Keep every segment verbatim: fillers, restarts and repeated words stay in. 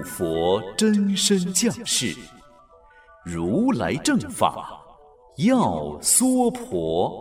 佛真身降世，如来正法要娑婆。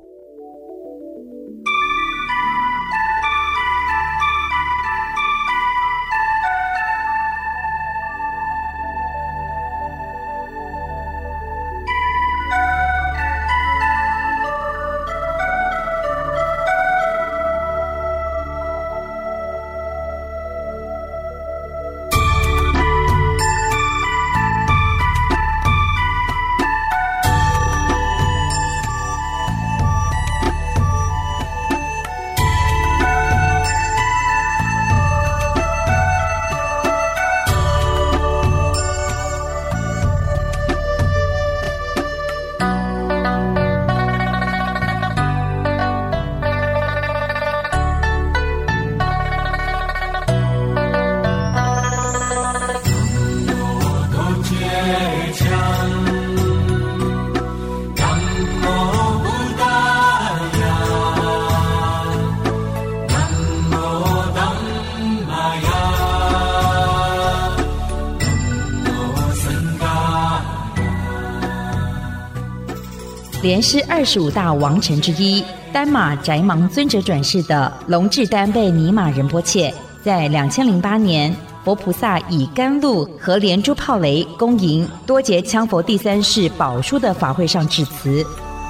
莲师二十五大王臣之一，丹马宅芒尊者转世的龙智丹贝尼玛仁波切，在两千零八年，佛菩萨以甘露和连珠炮雷恭迎多杰羌佛第三世宝书的法会上致辞。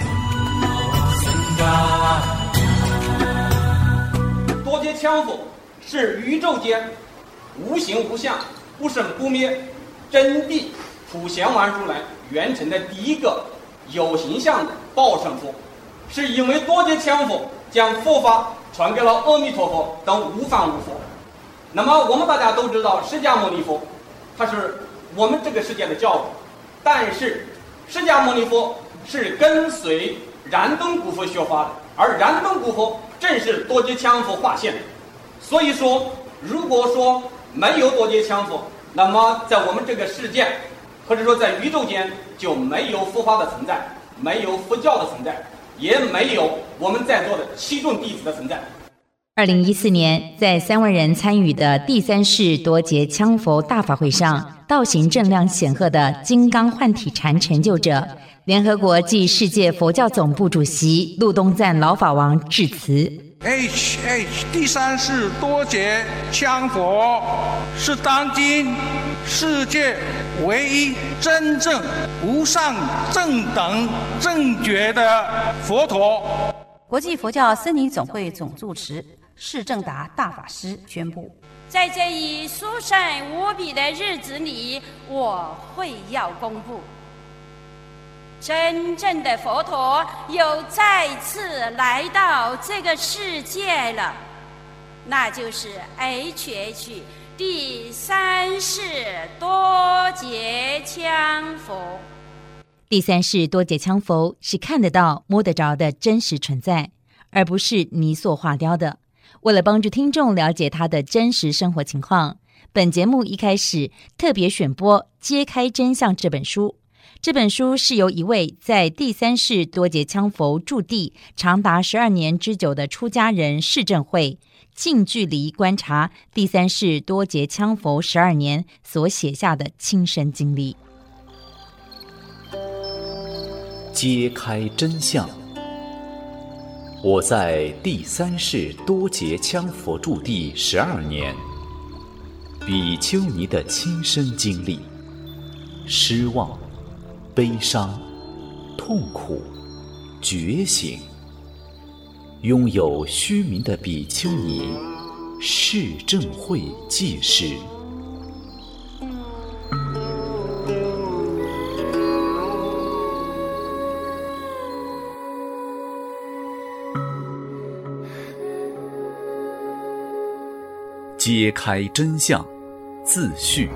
多杰羌佛是宇宙间无形无相、不生不灭、真谛普贤王如来圆成的第一个有形象的报身佛，是因为多杰羌佛将佛法传给了阿弥陀佛等无方无佛。那么我们大家都知道，释迦牟尼佛他是我们这个世界的教主，但是释迦牟尼佛是跟随燃灯古佛学法的，而燃灯古佛正是多杰羌佛化现的。所以说，如果说没有多杰羌佛，那么在我们这个世界或者说在宇宙间就没有佛法的存在，没有佛教的存在，也没有我们在座的七众弟子的存在。 二零一四年，在三万人参与的第三世多杰羌佛大法会上，道行正量显赫的金刚幻体禅成就者、联合国暨世界佛教总部主席陆东赞老法王致辞。 H H 第三世多杰羌佛是当今世界唯一真正无上正等正觉的佛陀。 国际佛教僧尼总会总住持释正达大法师宣布， 在这一殊胜无比的日子里，我会要公布真正的佛陀又再次来到这个世界了，那就是 H H 第三世多杰羌佛。 第三世多杰羌佛是看得到摸得着的真实存在，而不是泥塑化雕的。为了帮助听众了解他的真实生活情况，本节目一开始特别选播《揭开真相》这本书。这本书是由一位在第三世多杰羌佛驻地长达十二年之久的出家人释正慧，近距离观察第三世多杰羌佛十二年所写下的亲身经历。 揭开真相。我在第三世多杰羌佛驻地十二年，比丘尼的亲身经历，失望、悲伤、痛苦、觉醒。拥有虚名的比丘尼释正慧记事。揭开真相，自序。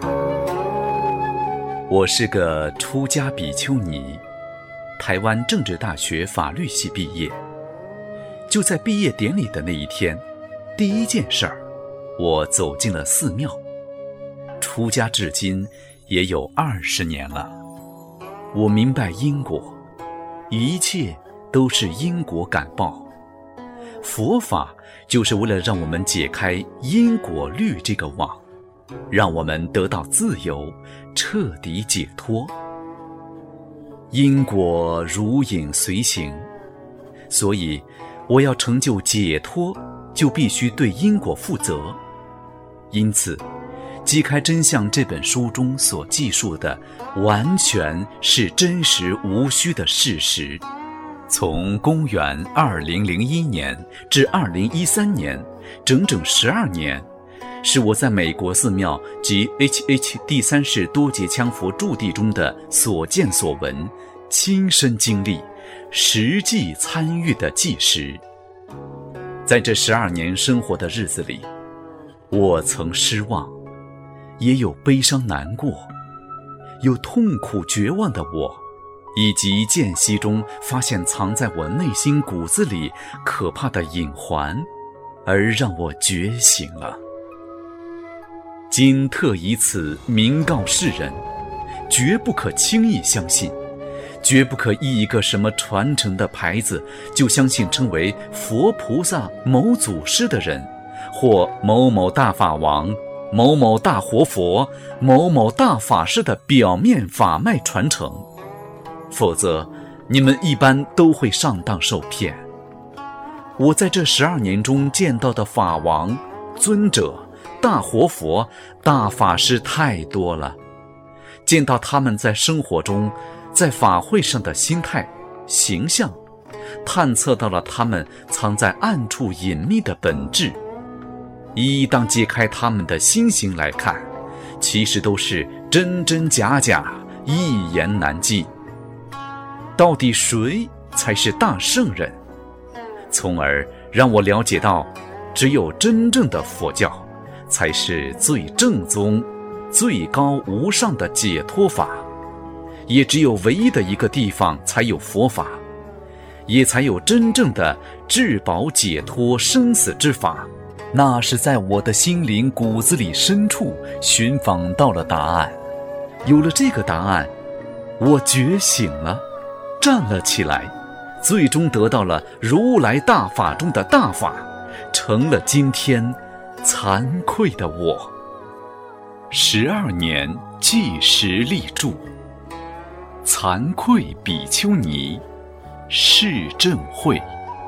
我是个出家比丘尼，台湾政治大学法律系毕业。就在毕业典礼的那一天，第一件事儿，我走进了寺庙。出家至今也有二十年了，我明白因果，一切都是因果感报。佛法就是为了让我们解开因果律这个网， 让我们得到自由，彻底解脱。因果如影随形，所以我要成就解脱，就必须对因果负责。因此揭开真相这本书中所记述的完全是真实无虚的事实。从公元二零零一年至二零一三年，整整十二年，是我在美国寺庙及 H H 第三世多杰羌佛驻地中的所见所闻，亲身经历，实际参与的纪实。在这十二年生活的日子里，我曾失望，也有悲伤难过，有痛苦绝望的我，以及间隙中发现藏在我内心骨子里可怕的隐环，而让我觉醒了。今特以此明告世人，绝不可轻易相信，绝不可依一个什么传承的牌子就相信称为佛菩萨某祖师的人，或某某大法王、某某大活佛、某某大法师的表面法脉传承，否则你们一般都会上当受骗。我在这十二年中见到的法王、尊者、大活佛、大法师太多了，见到他们在生活中，在法会上的心态、形象，探测到了他们藏在暗处隐秘的本质。一当揭开他们的心形来看，其实都是真真假假，一言难尽。到底谁才是大圣人？从而让我了解到，只有真正的佛教才是最正宗、最高无上的解脱法，也只有唯一的一个地方才有佛法，也才有真正的至宝解脱生死之法。那是在我的心灵骨子里深处寻访到了答案。有了这个答案，我觉醒了，站了起来，最终得到了如来大法中的大法，成了今天惭愧的我。十二年计时立柱，惭愧比丘尼，释正会。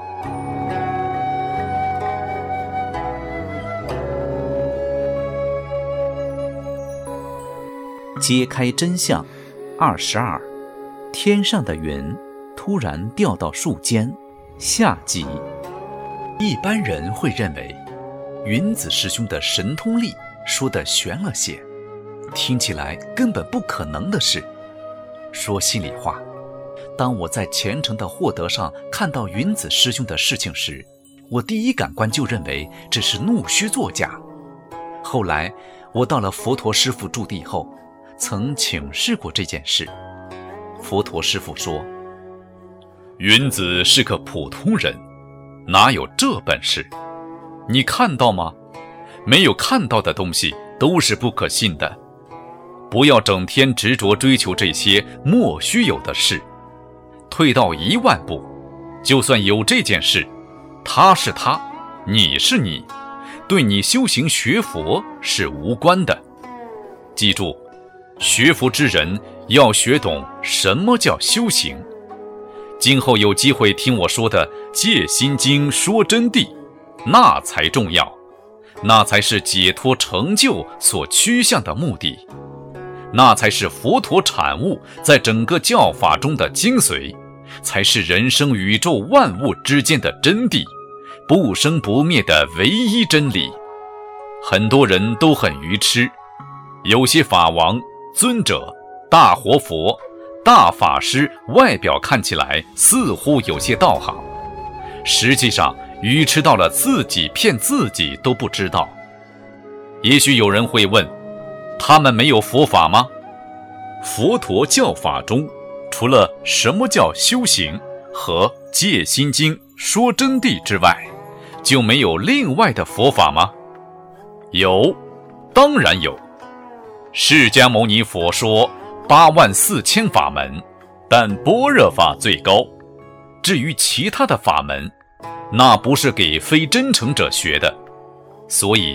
揭开真相二十二，天上的云突然掉到树间。下集。一般人会认为云子师兄的神通力说得玄了些，听起来根本不可能的事。说心里话，当我在虔诚的获得上看到云子师兄的事情时，我第一感官就认为这是怒须作假。后来我到了佛陀师父驻地后，曾请示过这件事。佛陀师父说，云子是个普通人，哪有这本事？你看到吗？没有看到的东西都是不可信的。不要整天执着追求这些莫须有的事。退到一万步，就算有这件事，他是他，你是你，对你修行学佛是无关的。记住，学佛之人要学懂什么叫修行。今后有机会听我说的戒心经说真谛，那才重要，那才是解脱成就所趋向的目的，那才是佛陀产物在整个教法中的精髓，才是人生宇宙万物之间的真谛，不生不灭的唯一真理。很多人都很愚痴，有些法王、尊者、大活佛、大法师外表看起来似乎有些道行，实际上愚痴到了自己骗自己都不知道。也许有人会问，他们没有佛法吗？佛陀教法中，除了什么叫修行和戒心经说真谛之外，就没有另外的佛法吗？有，当然有。释迦牟尼佛说八万四千法门，但般若法最高。至于其他的法门，那不是给非真诚者学的。所以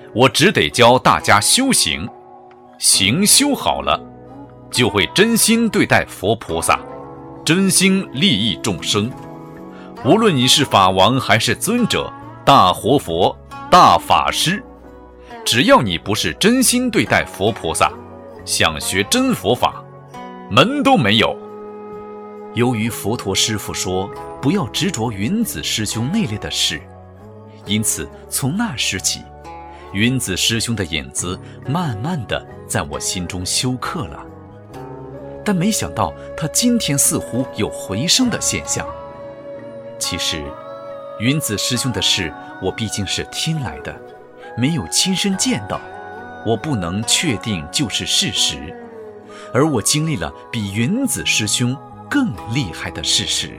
我只得教大家修行，行修好了，就会真心对待佛菩萨，真心利益众生。无论你是法王还是尊者、大活佛、大法师，只要你不是真心对待佛菩萨，想学真佛法，门都没有。由于佛陀师父说不要执着云子师兄那类的事，因此从那时起，云子师兄的影子慢慢的在我心中休克了。但没想到他今天似乎有回升的现象。其实云子师兄的事我毕竟是听来的，没有亲身见到，我不能确定就是事实。而我经历了比云子师兄更厉害的事实。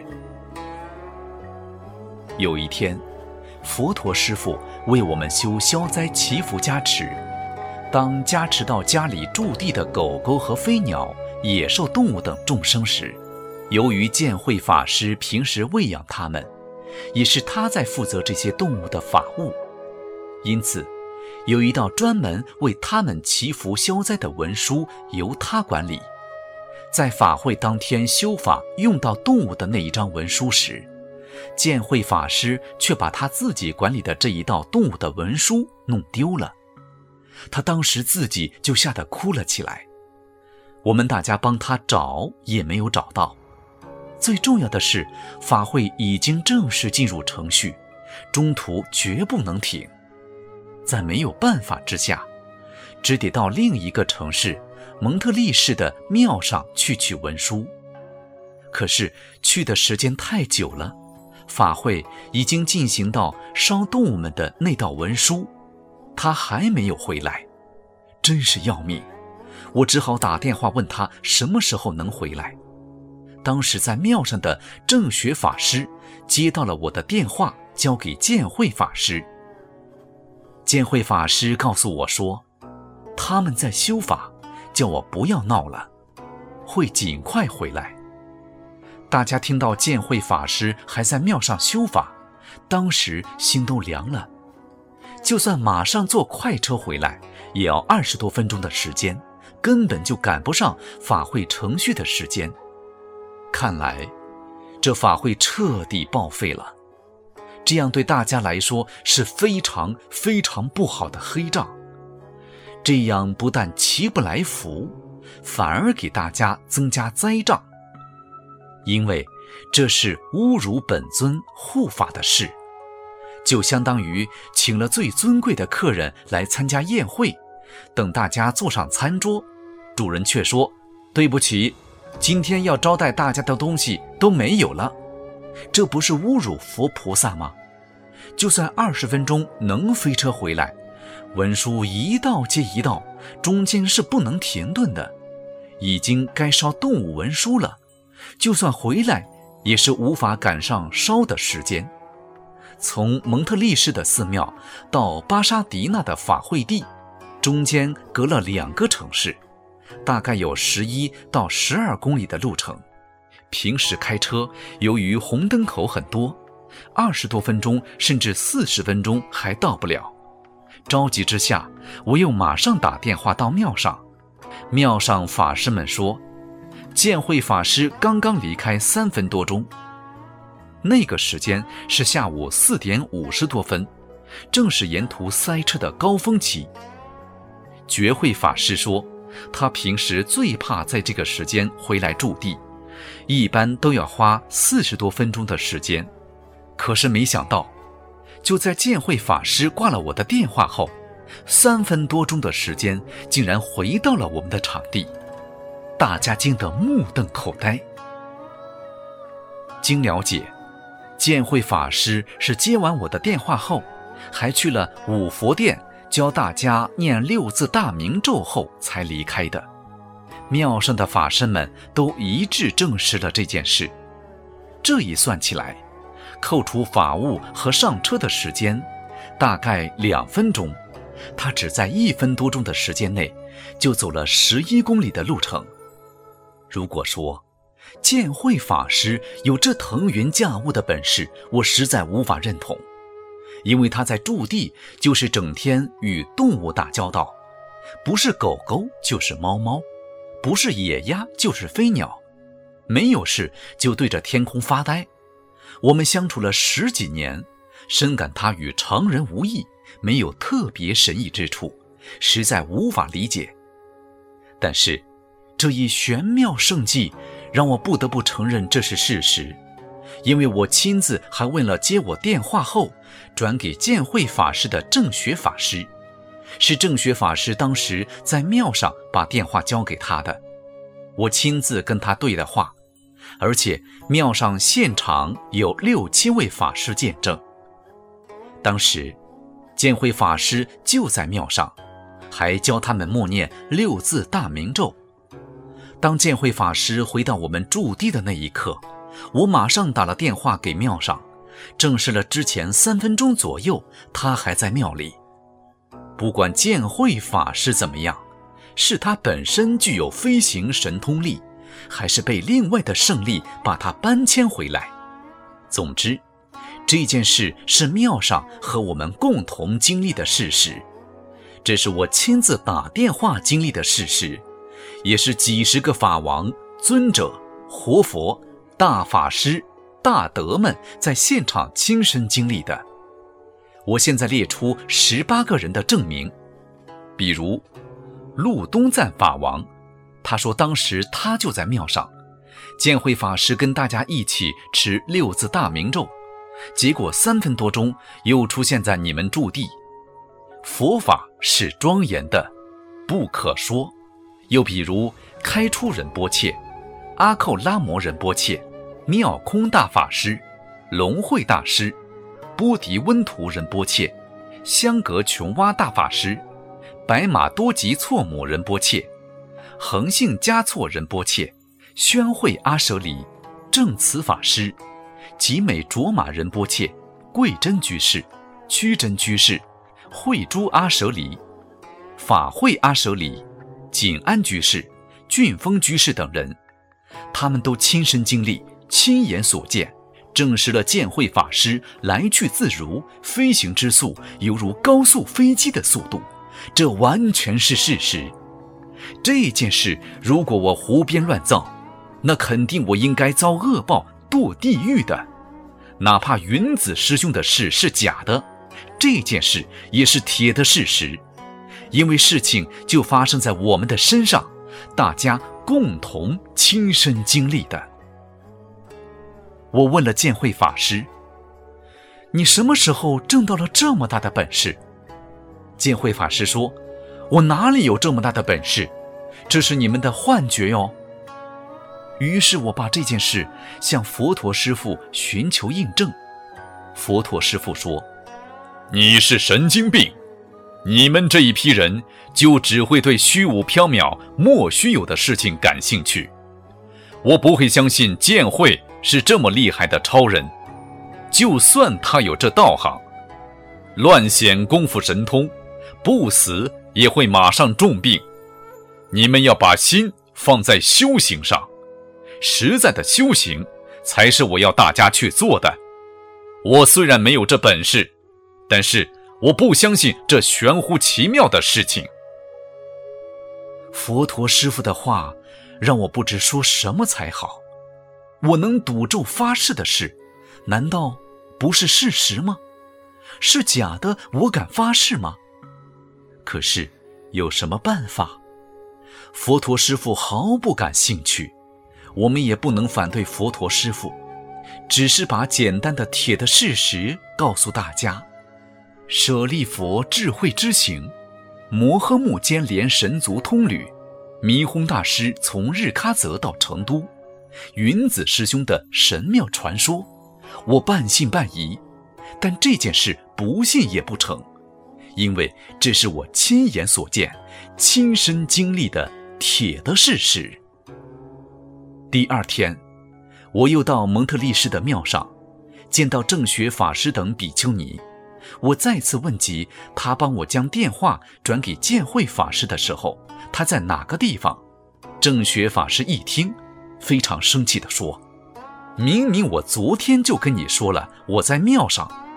有一天，佛陀师父为我们修消灾祈福加持，当加持到家里驻地的狗狗和飞鸟、野兽动物等众生时，由于见慧法师平时喂养它们，也是他在负责这些动物的法务，因此有一道专门为他们祈福消灾的文书由他管理。在法会当天修法用到动物的那一张文书时，见慧法师却把他自己管理的这一道动物的文书弄丢了。他当时自己就吓得哭了起来，我们大家帮他找也没有找到。最重要的是，法会已经正式进入程序，中途绝不能停。在没有办法之下，只得到另一个城市蒙特利市的庙上去取文书。可是去的时间太久了，法会已经进行到烧动物们的那道文书，他还没有回来，真是要命。我只好打电话问他什么时候能回来。当时在庙上的正学法师接到了我的电话，交给见慧法师。见慧法师告诉我说，他们在修法，叫我不要闹了，会尽快回来。大家听到见慧法师还在庙上修法，当时心都凉了。就算马上坐快车回来，也要二十多分钟的时间，根本就赶不上法会程序的时间。看来这法会彻底报废了，这样对大家来说是非常非常不好的黑账。这样不但祈不来福，反而给大家增加灾障，因为这是侮辱本尊护法的事，就相当于请了最尊贵的客人来参加宴会，等大家坐上餐桌，主人却说，对不起，今天要招待大家的东西都没有了，这不是侮辱佛菩萨吗？就算二十分钟能飞车回来，文书一道接一道，中间是不能停顿的，已经该烧动物文书了，就算回来也是无法赶上烧的时间。从蒙特利市的寺庙到巴沙迪纳的法会地，中间隔了两个城市，大概有十一到十二公里的路程。平时开车，由于红灯口很多，二十多分钟甚至四十分钟还到不了。着急之下，我又马上打电话到庙上。庙上法师们说，见慧法师刚刚离开三分多钟。那个时间是下午四点五十多分，正是沿途塞车的高峰期。觉慧法师说，他平时最怕在这个时间回来驻地，一般都要花四十多分钟的时间。可是没想到，就在见慧法师挂了我的电话后，三分多钟的时间竟然回到了我们的场地，大家惊得目瞪口呆。经了解，见慧法师是接完我的电话后，还去了五佛殿教大家念六字大明咒后才离开的。庙上的法师们都一致证实了这件事。这一算起来，扣除法务和上车的时间，大概两分钟，他只在一分多钟的时间内就走了十一公里的路程。如果说见慧法师有这腾云驾雾的本事，我实在无法认同， 因为他在驻地就是整天与动物打交道，不是狗狗就是猫猫，不是野鸭就是飞鸟，没有事就对着天空发呆。我们相处了十几年，深感他与常人无异，没有特别神异之处，实在无法理解。但是这一玄妙圣迹让我不得不承认这是事实，因为我亲自还问了接我电话后转给建慧法师的正学法师，是正学法师当时在庙上把电话交给他的，我亲自跟他对的话，而且庙上现场有六七位法师见证。当时建慧法师就在庙上，还教他们默念六字大明咒。当建慧法师回到我们驻地的那一刻，我马上打了电话给庙上，证实了之前三分钟左右他还在庙里。不管建慧法师怎么样，是他本身具有飞行神通力，还是被另外的圣力把他搬迁回来，总之这件事是庙上和我们共同经历的事实，这是我亲自打电话经历的事实，也是几十个法王、尊者、活佛、大法师、大德们在现场亲身经历的。我现在列出十八个人的证明，比如陆东赞法王，他说当时他就在庙上，建慧法师跟大家一起持六字大明咒，结果三分多钟又出现在你们驻地。佛法是庄严的，不可说。又比如开出仁波切、阿寇拉摩仁波切、妙空大法师、龙慧大师、波迪温图仁波切、香格琼蛙大法师、白马多吉措姆仁波切、恒信嘉措仁波切、宣慧阿舍里、正慈法师、吉美卓玛仁波切、贵真居士、屈真居士、慧珠阿舍里、法会阿舍里、景安居士、俊峰居士等人，他们都亲身经历，亲眼所见，证实了建慧法师来去自如，飞行之速犹如高速飞机的速度，这完全是事实。这件事如果我胡编乱造，那肯定我应该遭恶报，堕地狱的。哪怕云子师兄的事是假的，这件事也是铁的事实，因为事情就发生在我们的身上，大家共同亲身经历的。我问了建慧法师，你什么时候挣到了这么大的本事？建慧法师说，我哪里有这么大的本事，这是你们的幻觉哟。于是我把这件事向佛陀师父寻求印证。佛陀师父说，你是神经病，你们这一批人就只会对虚无缥缈、莫须有的事情感兴趣。我不会相信建慧是这么厉害的超人，就算他有这道行，乱显功夫神通，不死也会马上重病。你们要把心放在修行上，实在的修行才是我要大家去做的。我虽然没有这本事，但是我不相信这玄乎奇妙的事情。佛陀师父的话让我不知说什么才好。我能赌咒发誓的事，难道不是事实吗？是假的，我敢发誓吗？可是有什么办法？佛陀师父毫不感兴趣，我们也不能反对佛陀师父，只是把简单的铁的事实告诉大家。舍利佛智慧之行，摩诃目犍连神足通旅，弥轰大师从日喀则到成都，云子师兄的神妙传说，我半信半疑，但这件事不信也不成，因为这是我亲眼所见、亲身经历的铁的事实。第二天，我又到蒙特利市的庙上，见到正学法师等比丘尼。我再次问及他帮我将电话转给建慧法师的时候，他在哪个地方？正学法师一听，非常生气地说，明明我昨天就跟你说了我在庙上，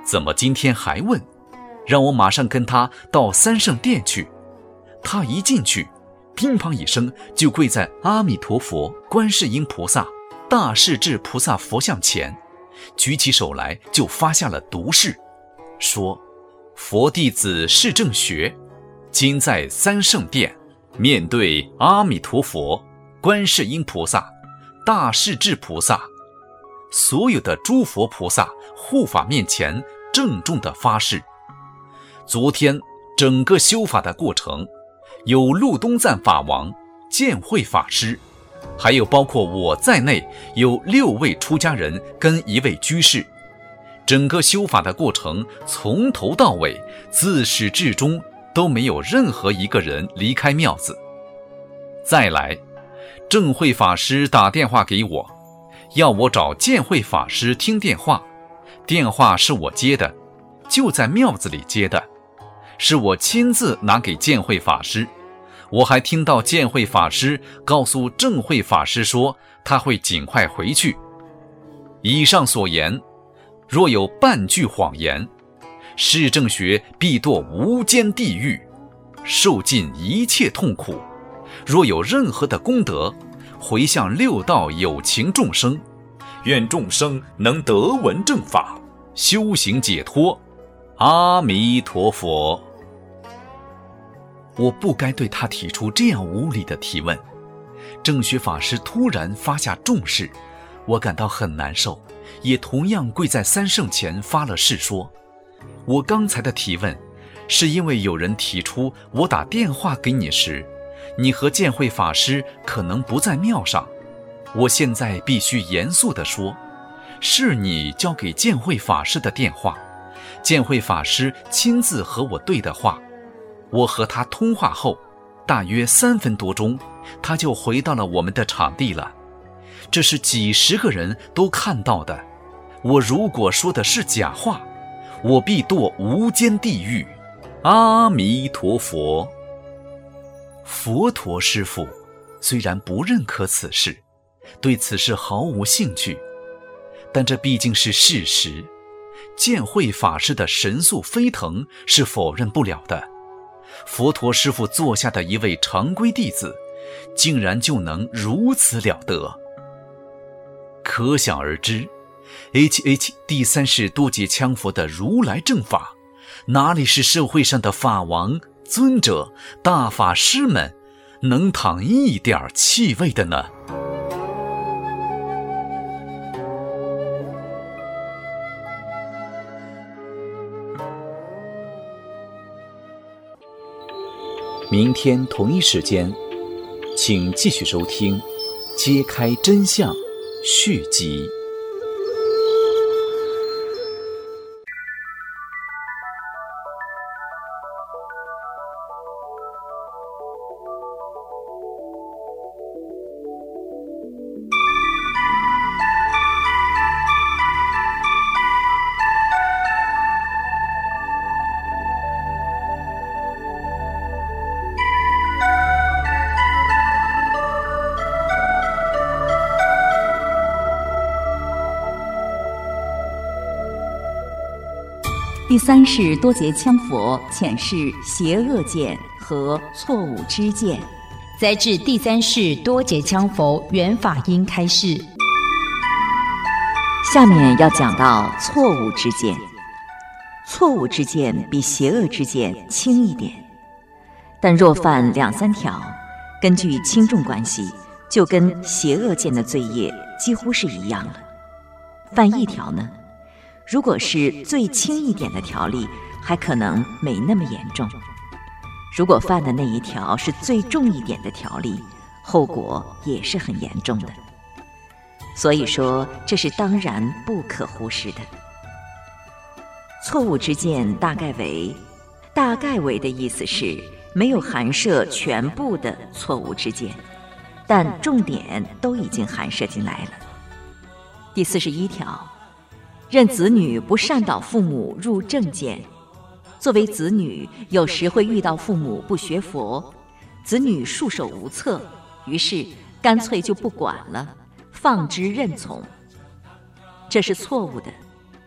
怎么今天还问？让我马上跟他到三圣殿去。他一进去，乒乓一声就跪在阿弥陀佛、观世音菩萨、大势至菩萨佛像前，举起手来就发下了毒誓，说：佛弟子释正学，今在三圣殿，面对阿弥陀佛、观世音菩萨、大势至菩萨，所有的诸佛菩萨护法面前郑重地发誓，昨天整个修法的过程，有陆东赞法王、建慧法师，还有包括我在内，有六位出家人跟一位居士，整个修法的过程从头到尾，自始至终都没有任何一个人离开庙子。再来，正慧法师打电话给我，要我找建慧法师听电话，电话是我接的，就在庙子里接的，是我亲自拿给建慧法师。我还听到建慧法师告诉正慧法师说，他会尽快回去。以上所言，若有半句谎言，释正学必堕无间地狱，受尽一切痛苦。若有任何的功德，回向六道有情众生，愿众生能得闻正法，修行解脱。阿弥陀佛。我不该对他提出这样无理的提问。正学法师突然发下重誓，我感到很难受，也同样跪在三圣前发了誓说，我刚才的提问是因为有人提出我打电话给你时，你和建慧法师可能不在庙上。我现在必须严肃地说，是你交给建慧法师的电话，建慧法师亲自和我对的话。我和他通话后，大约三分多钟，他就回到了我们的场地了。这是几十个人都看到的。我如果说的是假话，我必堕无间地狱。阿弥陀佛。佛陀师父虽然不认可此事，对此事毫无兴趣，但这毕竟是事实。建慧法师的神速飞腾是否认不了的。佛陀师父座下的一位常规弟子，竟然就能如此了得。可想而知 H H 第三世多杰羌佛的如来正法，哪里是社会上的法王、尊者、大法师们能淌一点气味的呢？明天同一时间，请继续收听《揭开真相》续集。 第三世多杰羌佛浅示邪恶见和错误知见， 摘自第三世多杰羌佛圆法音开示。 下面要讲到错误知见。错误知见比邪恶知见轻一点，但若犯两三条，根据轻重关系，就跟邪恶见的罪业几乎是一样了。犯一条呢，如果是最轻一点的条例，还可能没那么严重；如果犯的那一条是最重一点的条例，后果也是很严重的。所以说，这是当然不可忽视的。错误知见大概为，大概为的意思是没有含摄全部的错误知见，但重点都已经含摄进来了。第四十一条，任子女不善导父母入正见。作为子女，有时会遇到父母不学佛，子女束手无策，于是干脆就不管了，放之任从，这是错误的。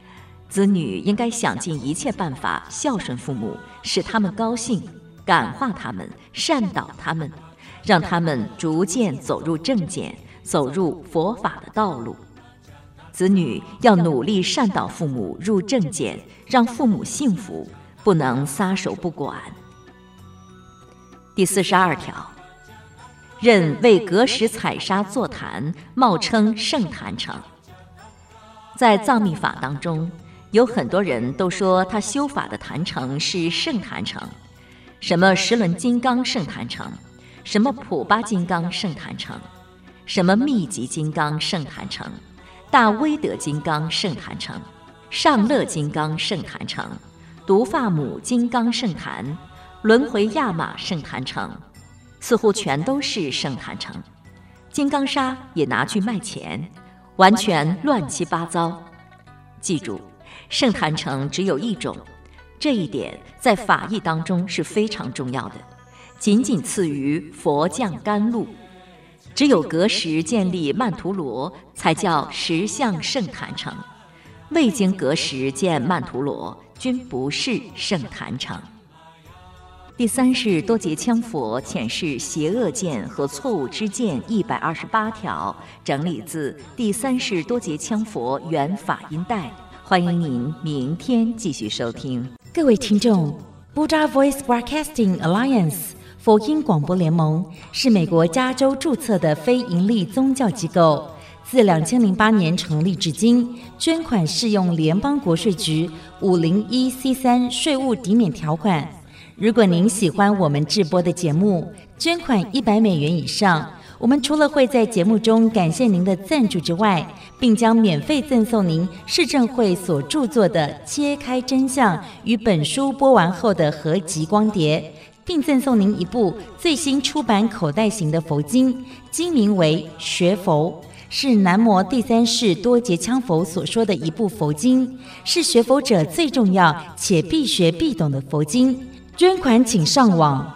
子女应该想尽一切办法孝顺父母，使他们高兴，感化他们，善导他们，让他们逐渐走入正见，走入佛法的道路。子女要努力善导父母入正见，让父母幸福，不能撒手不管。第四十二条，任为格石采砂坐坛，冒称圣坛城。在藏密法当中，有很多人都说他修法的坛城是圣坛城，什么十轮金刚圣坛城，什么普巴金刚圣坛城，什么密集金刚圣坛城，大威德金刚圣坛城，上乐金刚圣坛城，毒发母金刚圣坛，轮回亚马圣坛城，似乎全都是圣坛城。金刚砂也拿去卖钱，完全乱七八糟。记住，圣坛城只有一种，这一点在法义当中是非常重要的，仅仅次于佛降甘露。只有格什建立曼荼罗，才叫实相圣坛城，未经格什建曼荼罗，均不是圣坛城。第三是多杰羌佛浅释邪恶见和错误之见一百二十八条，整理自第三是多杰羌佛原法音带。欢迎您明天继续收听。 各位听众， Buddha Voice Broadcasting Alliance 佛音广播联盟是美国加州注册的非营利宗教机构，自两千零八年成立至今，捐款适用联邦国税局五零一 C 三税务抵免条款。如果您喜欢我们制播的节目，捐款一百美元以上，我们除了会在节目中感谢您的赞助之外，并将免费赠送您市政会所著作的《揭开真相》与本书播完后的合集光碟，并赠送您一部最新出版口袋型的佛经，经名为《学佛》，是南摩第三世多杰羌佛所说的一部佛经，是学佛者最重要且必学必懂的佛经。捐款请上网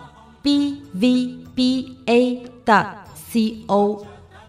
b v b a dot co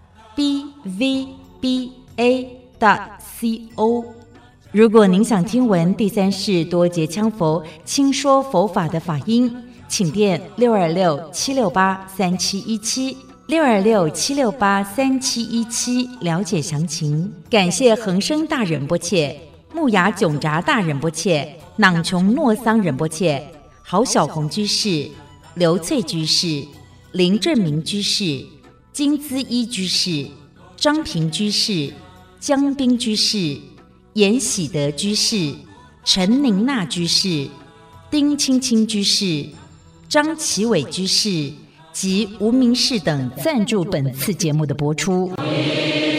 b v b a dot co。 如果您想听闻第三世多杰羌佛轻说佛法的法音，请电六二六七六八三七一七 六二六七六八三七一七了解详情。感谢恒生大仁波切、木雅炯扎大仁波切、囊琼诺桑仁波切、郝小红居士、刘翠居士、林正明居士、金姿一居士、张平居士、江滨居士、严喜德居士、陈宁娜居士、丁青青居士、张启伟居士及无名氏等赞助本次节目的播出。